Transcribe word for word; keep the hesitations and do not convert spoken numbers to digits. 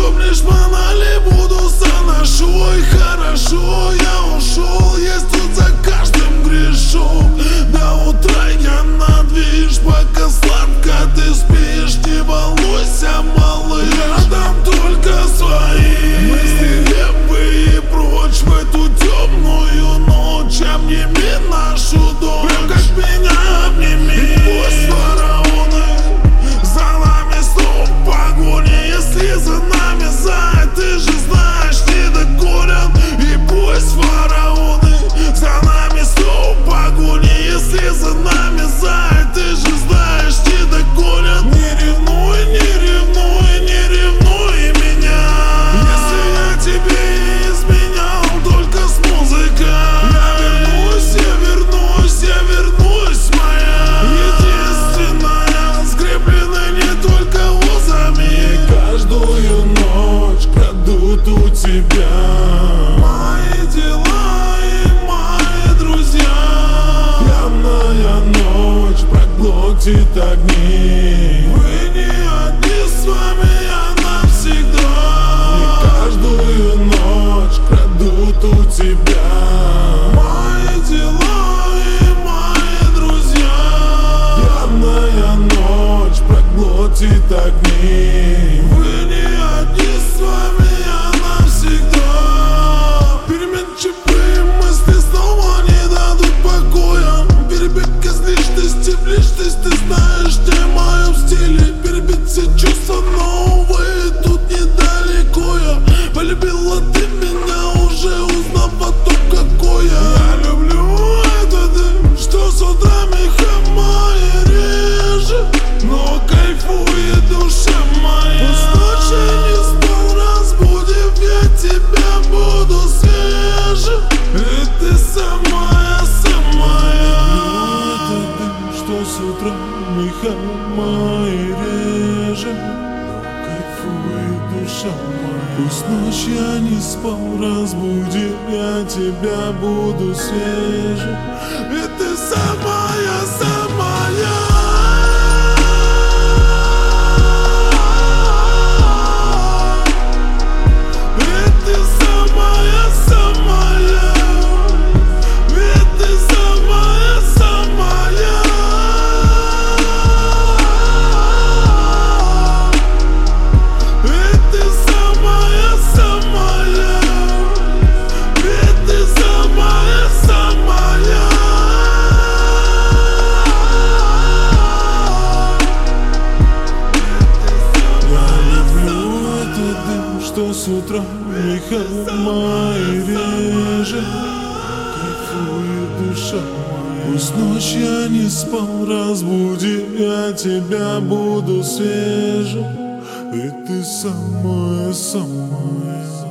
Помнишь, манали буду заношу. И хорошо, я ушел, есть тут за каждым грешок. До утра я на движ, пока сладко ты спишь. Не волнуйся, малыш, рядом только свои мысли левые прочь в эту темную ночь. Обними нашу дочь, прям как меня обними. И пусть фараоны за нами снова в погоне. Если за нами заяц, ты же знаешь, не догонят. И пусть фараоны за нами снова в погоне. Если за нами заяц, ты же знаешь, не догонят. Не ревнуй, не ревнуй, не ревнуй меня. Если я тебе изменял только с музыкой, я вернусь, я вернусь, я вернусь, моя единственная, скрепленная не только узами. Каждую ночь крадут у тебя мои дела и мои друзья. Явная ночь проглотит огни. Вы не одни, с вами я навсегда. И каждую ночь крадут у тебя мои дела и мои друзья. Явная ночь проглотит огни. Вы не одни, с вами я навсегда. Переменчивые мысли снова не дадут покоя. Перебег из личности в личность, ты знаешь, не в моем стиле. Перебить все чувства новые, тут недалеко я. Полюбила ты меня, уже узнав о том, какой я. Я люблю этот дым, что с утра меха мои режет, но кайфует душа моя. Пусть ночью не спал, разбудив, я тебя буду свежим. И ты самая, самая. Люблю этот дым, что с утра меха мои режет, но кайфует душа моя. Пусть ночь я не спал, разбуди, я тебя буду свежим. И ты самая, самая. И ты самая, самая. И ты самая, самая. И ты самая, самая. И ты самая, самая. Я люблю этот дым, что с утра меха мои режет, кайфует душа моя. Пусть ночь я не спал, разбуди, я тебя буду свежим. И ты самая, самая.